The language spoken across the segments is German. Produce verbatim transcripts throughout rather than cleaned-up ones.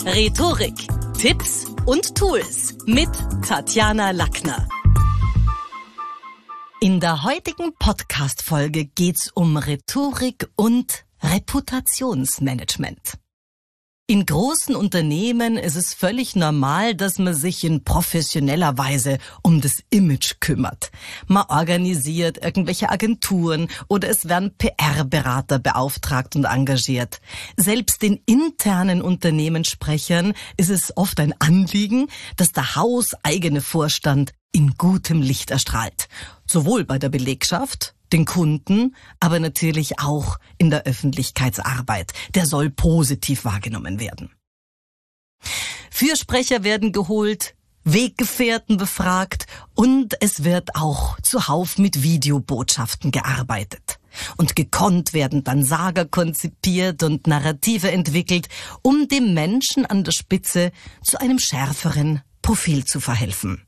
Rhetorik, Tipps und Tools mit Tatjana Lackner. In der heutigen Podcast-Folge geht's um Rhetorik und Reputationsmanagement. In großen Unternehmen ist es völlig normal, dass man sich in professioneller Weise um das Image kümmert. Man organisiert irgendwelche Agenturen oder es werden P R-Berater beauftragt und engagiert. Selbst den internen Unternehmenssprechern ist es oft ein Anliegen, dass der hauseigene Vorstand in gutem Licht erstrahlt. Sowohl bei der Belegschaft, den Kunden, aber natürlich auch in der Öffentlichkeitsarbeit. Der soll positiv wahrgenommen werden. Fürsprecher werden geholt, Weggefährten befragt und es wird auch zuhauf mit Videobotschaften gearbeitet. Und gekonnt werden dann Sager konzipiert und Narrative entwickelt, um dem Menschen an der Spitze zu einem schärferen Profil zu verhelfen.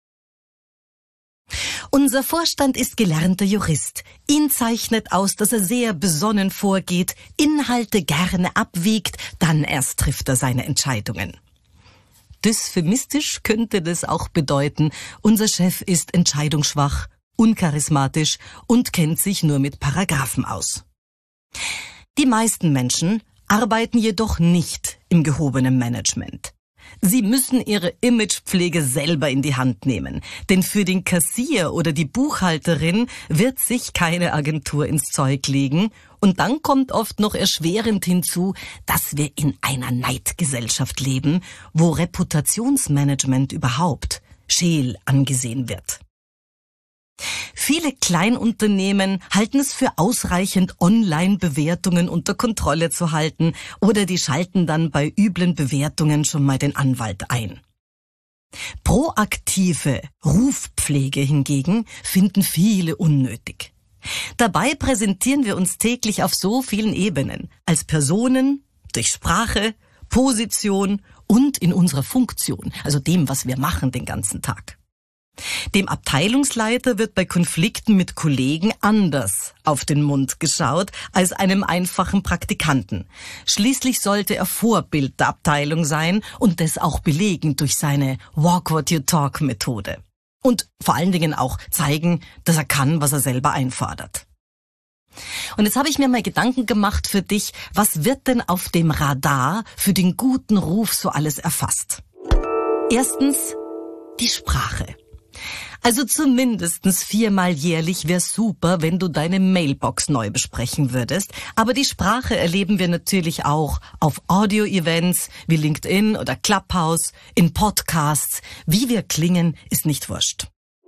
Unser Vorstand ist gelernter Jurist. Ihn zeichnet aus, dass er sehr besonnen vorgeht, Inhalte gerne abwiegt, dann erst trifft er seine Entscheidungen. Dysphemistisch könnte das auch bedeuten, unser Chef ist entscheidungsschwach, uncharismatisch und kennt sich nur mit Paragraphen aus. Die meisten Menschen arbeiten jedoch nicht im gehobenen Management. Sie müssen ihre Imagepflege selber in die Hand nehmen, denn für den Kassier oder die Buchhalterin wird sich keine Agentur ins Zeug legen und dann kommt oft noch erschwerend hinzu, dass wir in einer Neidgesellschaft leben, wo Reputationsmanagement überhaupt scheel angesehen wird. Viele Kleinunternehmen halten es für ausreichend, Online-Bewertungen unter Kontrolle zu halten oder die schalten dann bei üblen Bewertungen schon mal den Anwalt ein. Proaktive Rufpflege hingegen finden viele unnötig. Dabei präsentieren wir uns täglich auf so vielen Ebenen, als Personen, durch Sprache, Position und in unserer Funktion, also dem, was wir machen den ganzen Tag. Dem Abteilungsleiter wird bei Konflikten mit Kollegen anders auf den Mund geschaut als einem einfachen Praktikanten. Schließlich sollte er Vorbild der Abteilung sein und das auch belegen durch seine Walk What You Talk Methode. Und vor allen Dingen auch zeigen, dass er kann, was er selber einfordert. Und jetzt habe ich mir mal Gedanken gemacht für dich, was wird denn auf dem Radar für den guten Ruf so alles erfasst? Erstens die Sprache. Also zumindestens viermal jährlich wäre super, wenn du deine Mailbox neu besprechen würdest. Aber die Sprache erleben wir natürlich auch auf Audio-Events wie LinkedIn oder Clubhouse, in Podcasts. Wie wir klingen, ist nicht wurscht.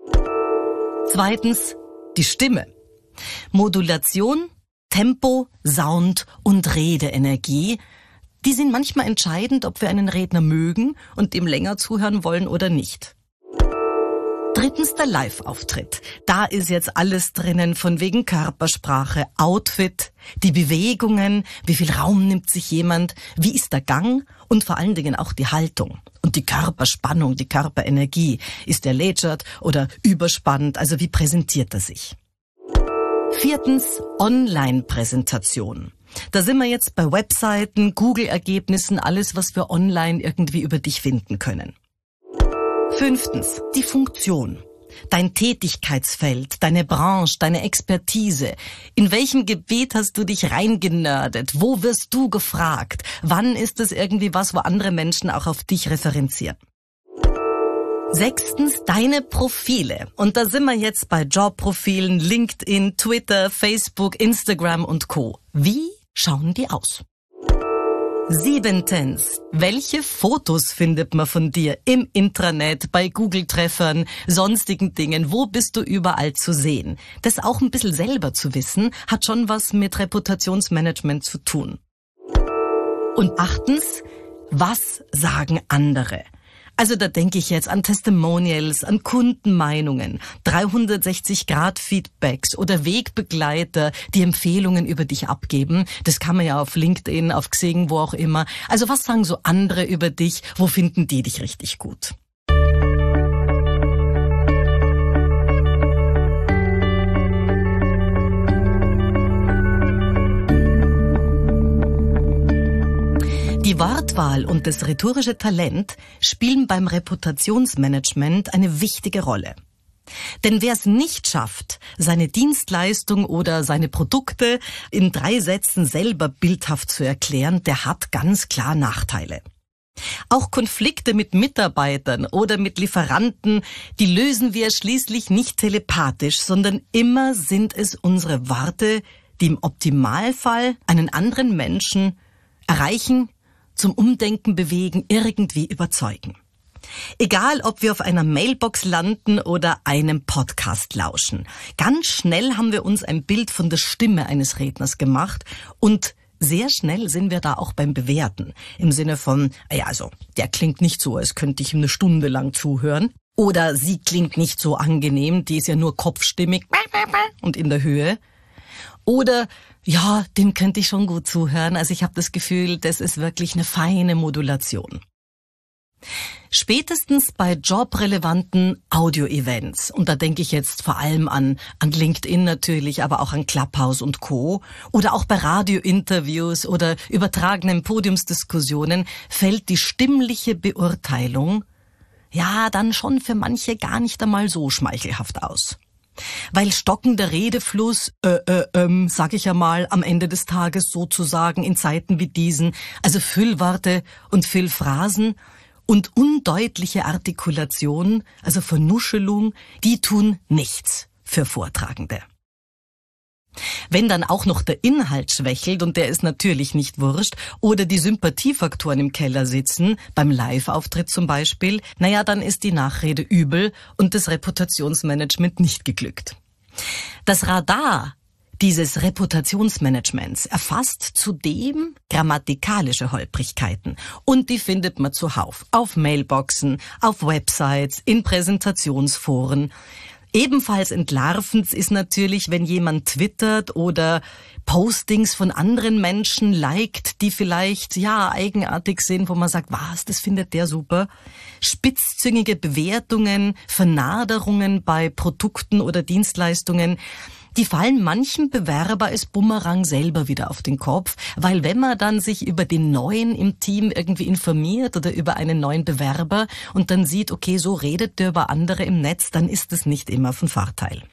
Zweitens, die Stimme. Modulation, Tempo, Sound und Redeenergie. Die sind manchmal entscheidend, ob wir einen Redner mögen und dem länger zuhören wollen oder nicht. Drittens der Live-Auftritt. Da ist jetzt alles drinnen, von wegen Körpersprache, Outfit, die Bewegungen, wie viel Raum nimmt sich jemand, wie ist der Gang und vor allen Dingen auch die Haltung und die Körperspannung, die Körperenergie. Ist er lätschert oder überspannt, also wie präsentiert er sich? Viertens Online-Präsentation. Da sind wir jetzt bei Webseiten, Google-Ergebnissen, alles, was wir online irgendwie über dich finden können. Fünftens, die Funktion. Dein Tätigkeitsfeld, deine Branche, deine Expertise. In welchem Gebiet hast du dich reingenördet? Wo wirst du gefragt? Wann ist es irgendwie was, wo andere Menschen auch auf dich referenzieren? Sechstens, deine Profile. Und da sind wir jetzt bei Jobprofilen, LinkedIn, Twitter, Facebook, Instagram und Co. Wie schauen die aus? Siebentens, welche Fotos findet man von dir im Intranet, bei Google-Treffern, sonstigen Dingen? Wo bist du überall zu sehen? Das auch ein bisschen selber zu wissen, hat schon was mit Reputationsmanagement zu tun. Und achtens, was sagen andere? Also da denke ich jetzt an Testimonials, an Kundenmeinungen, dreihundertsechzig Grad Feedbacks oder Wegbegleiter, die Empfehlungen über dich abgeben. Das kann man ja auf LinkedIn, auf Xing, wo auch immer. Also was sagen so andere über dich? Wo finden die dich richtig gut? Die Wortwahl und das rhetorische Talent spielen beim Reputationsmanagement eine wichtige Rolle. Denn wer es nicht schafft, seine Dienstleistung oder seine Produkte in drei Sätzen selber bildhaft zu erklären, der hat ganz klar Nachteile. Auch Konflikte mit Mitarbeitern oder mit Lieferanten, die lösen wir schließlich nicht telepathisch, sondern immer sind es unsere Worte, die im Optimalfall einen anderen Menschen erreichen, zum Umdenken bewegen, irgendwie überzeugen. Egal, ob wir auf einer Mailbox landen oder einem Podcast lauschen. Ganz schnell haben wir uns ein Bild von der Stimme eines Redners gemacht und sehr schnell sind wir da auch beim Bewerten. Im Sinne von, ja, also, der klingt nicht so, als könnte ich ihm eine Stunde lang zuhören. Oder sie klingt nicht so angenehm, die ist ja nur kopfstimmig und in der Höhe. Oder, ja, dem könnte ich schon gut zuhören. Also ich habe das Gefühl, das ist wirklich eine feine Modulation. Spätestens bei jobrelevanten Audio-Events, und da denke ich jetzt vor allem an, an LinkedIn natürlich, aber auch an Clubhouse und Co. oder auch bei Radio-Interviews oder übertragenen Podiumsdiskussionen, fällt die stimmliche Beurteilung ja dann schon für manche gar nicht einmal so schmeichelhaft aus. Weil stockender Redefluss, äh, äh, ähm, sag ich ja mal, am Ende des Tages sozusagen in Zeiten wie diesen, also Füllworte und Füllphrasen und undeutliche Artikulation, also Vernuschelung, die tun nichts für Vortragende. Wenn dann auch noch der Inhalt schwächelt, und der ist natürlich nicht wurscht, oder die Sympathiefaktoren im Keller sitzen, beim Live-Auftritt zum Beispiel, naja, dann ist die Nachrede übel und das Reputationsmanagement nicht geglückt. Das Radar dieses Reputationsmanagements erfasst zudem grammatikalische Holprigkeiten, und die findet man zuhauf auf Mailboxen, auf Websites, in Präsentationsforen. Ebenfalls entlarvend ist natürlich, wenn jemand twittert oder Postings von anderen Menschen liked, die vielleicht, ja, eigenartig sind, wo man sagt, was, das findet der super. Spitzzüngige Bewertungen, Vernaderungen bei Produkten oder Dienstleistungen, die fallen manchem Bewerber als Bumerang selber wieder auf den Kopf, weil wenn man dann sich über den Neuen im Team irgendwie informiert oder über einen neuen Bewerber und dann sieht, okay, so redet der über andere im Netz, dann ist es nicht immer von Vorteil.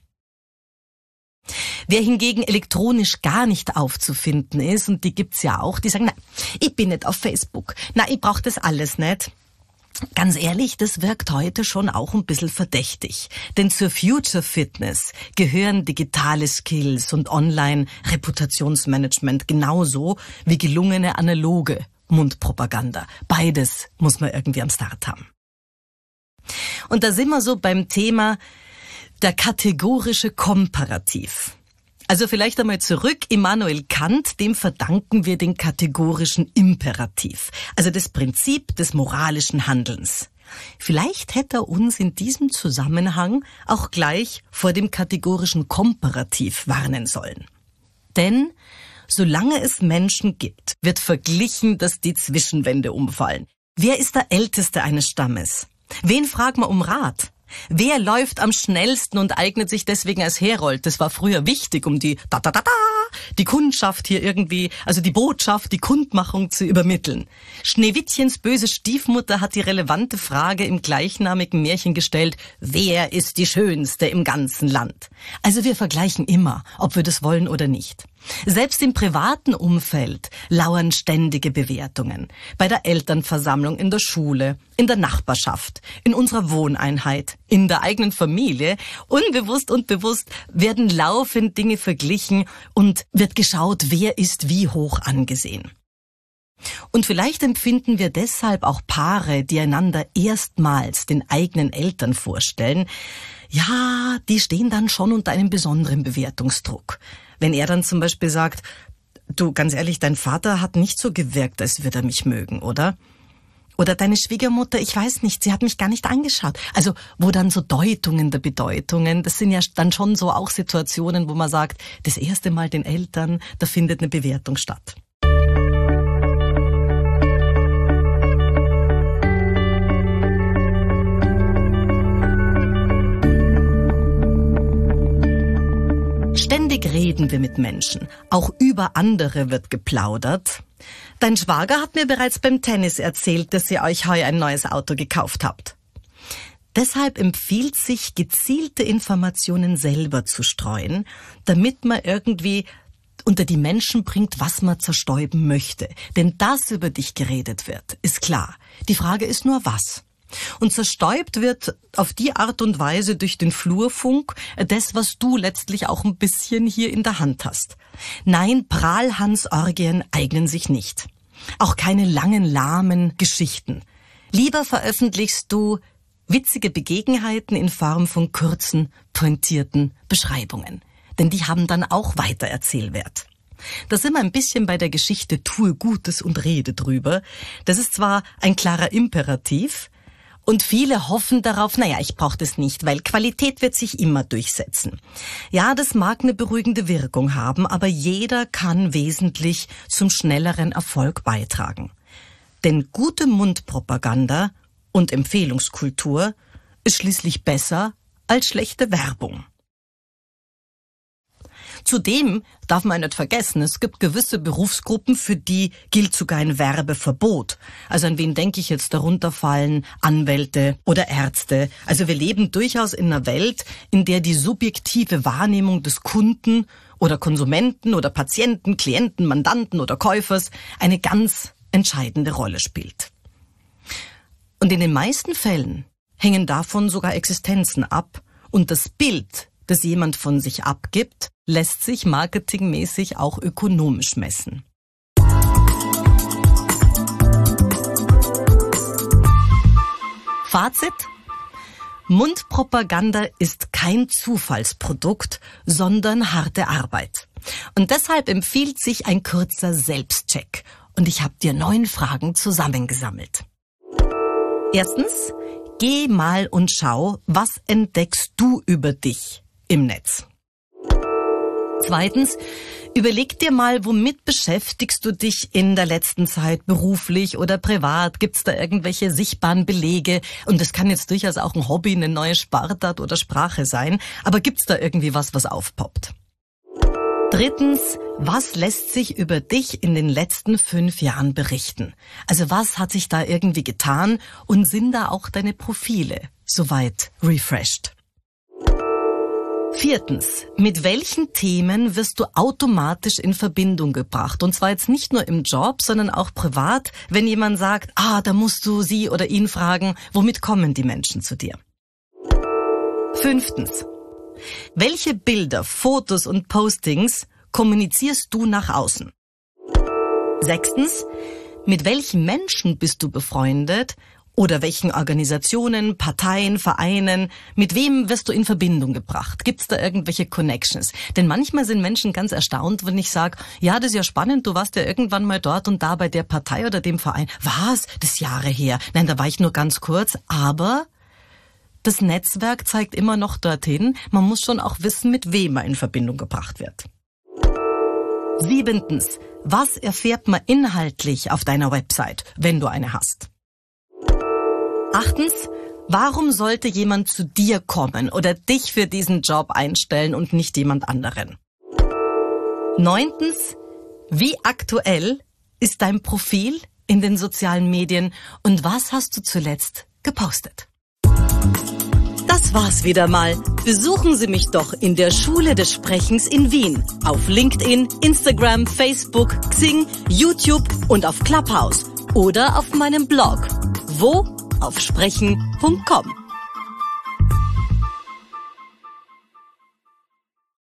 Wer hingegen elektronisch gar nicht aufzufinden ist, und die gibt's ja auch, die sagen, na, ich bin nicht auf Facebook, na, ich brauche das alles nicht. Ganz ehrlich, das wirkt heute schon auch ein bisschen verdächtig. Denn zur Future Fitness gehören digitale Skills und Online-Reputationsmanagement genauso wie gelungene analoge Mundpropaganda. Beides muss man irgendwie am Start haben. Und da sind wir so beim Thema der kategorische Komparativ. Also vielleicht einmal zurück, Immanuel Kant, dem verdanken wir den kategorischen Imperativ, also das Prinzip des moralischen Handelns. Vielleicht hätte er uns in diesem Zusammenhang auch gleich vor dem kategorischen Komparativ warnen sollen. Denn solange es Menschen gibt, wird verglichen, dass die Zwischenwände umfallen. Wer ist der Älteste eines Stammes? Wen fragt man um Rat? Wer läuft am schnellsten und eignet sich deswegen als Herold? Das war früher wichtig, um die da da da da die Kundschaft hier irgendwie, also die Botschaft, die Kundmachung zu übermitteln. Schneewittchens böse Stiefmutter hat die relevante Frage im gleichnamigen Märchen gestellt: Wer ist die Schönste im ganzen Land? Also wir vergleichen immer, ob wir das wollen oder nicht. Selbst im privaten Umfeld lauern ständige Bewertungen. Bei der Elternversammlung, in der Schule, in der Nachbarschaft, in unserer Wohneinheit, in der eigenen Familie. Unbewusst und bewusst werden laufend Dinge verglichen und wird geschaut, wer ist wie hoch angesehen. Und vielleicht empfinden wir deshalb auch Paare, die einander erstmals den eigenen Eltern vorstellen, ja, die stehen dann schon unter einem besonderen Bewertungsdruck. Wenn er dann zum Beispiel sagt, du, ganz ehrlich, dein Vater hat nicht so gewirkt, als würde er mich mögen, oder? Oder deine Schwiegermutter, ich weiß nicht, sie hat mich gar nicht angeschaut. Also wo dann so Deutungen der Bedeutungen, das sind ja dann schon so auch Situationen, wo man sagt, das erste Mal den Eltern, da findet eine Bewertung statt. Ständig reden reden wir mit Menschen. Auch über andere wird geplaudert. Dein Schwager hat mir bereits beim Tennis erzählt, dass ihr euch heuer ein neues Auto gekauft habt. Deshalb empfiehlt sich, gezielte Informationen selber zu streuen, damit man irgendwie unter die Menschen bringt, was man zerstäuben möchte. Denn dass über dich geredet wird, ist klar. Die Frage ist nur, was. Und zerstäubt wird auf die Art und Weise durch den Flurfunk das, was du letztlich auch ein bisschen hier in der Hand hast. Nein, Prahlhans-Orgien eignen sich nicht. Auch keine langen, lahmen Geschichten. Lieber veröffentlichst du witzige Begebenheiten in Form von kurzen, pointierten Beschreibungen. Denn die haben dann auch Weitererzählwert. Da sind wir ein bisschen bei der Geschichte Tue Gutes und rede drüber. Das ist zwar ein klarer Imperativ, und viele hoffen darauf, naja, ich brauche das nicht, weil Qualität wird sich immer durchsetzen. Ja, das mag eine beruhigende Wirkung haben, aber jeder kann wesentlich zum schnelleren Erfolg beitragen. Denn gute Mundpropaganda und Empfehlungskultur ist schließlich besser als schlechte Werbung. Zudem darf man nicht vergessen, es gibt gewisse Berufsgruppen, für die gilt sogar ein Werbeverbot. Also an wen denke ich jetzt? Darunter fallen Anwälte oder Ärzte. Also wir leben durchaus in einer Welt, in der die subjektive Wahrnehmung des Kunden oder Konsumenten oder Patienten, Klienten, Mandanten oder Käufers eine ganz entscheidende Rolle spielt. Und in den meisten Fällen hängen davon sogar Existenzen ab und das Bild, das jemand von sich abgibt, lässt sich marketingmäßig auch ökonomisch messen. Fazit: Mundpropaganda ist kein Zufallsprodukt, sondern harte Arbeit. Und deshalb empfiehlt sich ein kurzer Selbstcheck. Und ich habe dir neun Fragen zusammengesammelt. Erstens, geh mal und schau, was entdeckst du über dich im Netz. Zweitens, überleg dir mal, womit beschäftigst du dich in der letzten Zeit beruflich oder privat? Gibt's da irgendwelche sichtbaren Belege? Und das kann jetzt durchaus auch ein Hobby, eine neue Sportart oder Sprache sein. Aber gibt's da irgendwie was, was aufpoppt? Drittens, was lässt sich über dich in den letzten fünf Jahren berichten? Also was hat sich da irgendwie getan und sind da auch deine Profile soweit refreshed? Viertens, mit welchen Themen wirst du automatisch in Verbindung gebracht? Und zwar jetzt nicht nur im Job, sondern auch privat, wenn jemand sagt, ah, da musst du sie oder ihn fragen, womit kommen die Menschen zu dir? Fünftens, welche Bilder, Fotos und Postings kommunizierst du nach außen? Sechstens, mit welchen Menschen bist du befreundet? Oder welchen Organisationen, Parteien, Vereinen, mit wem wirst du in Verbindung gebracht? Gibt's da irgendwelche Connections? Denn manchmal sind Menschen ganz erstaunt, wenn ich sage, ja, das ist ja spannend, du warst ja irgendwann mal dort und da bei der Partei oder dem Verein. Was? Das ist Jahre her. Nein, da war ich nur ganz kurz, aber das Netzwerk zeigt immer noch dorthin. Man muss schon auch wissen, mit wem man in Verbindung gebracht wird. Siebentens, was erfährt man inhaltlich auf deiner Website, wenn du eine hast? Achtens, warum sollte jemand zu dir kommen oder dich für diesen Job einstellen und nicht jemand anderen? Neuntens, wie aktuell ist dein Profil in den sozialen Medien und was hast du zuletzt gepostet? Das war's wieder mal. Besuchen Sie mich doch in der Schule des Sprechens in Wien. Auf LinkedIn, Instagram, Facebook, Xing, YouTube und auf Clubhouse. Oder auf meinem Blog. Wo? Auf sprechen punkt com.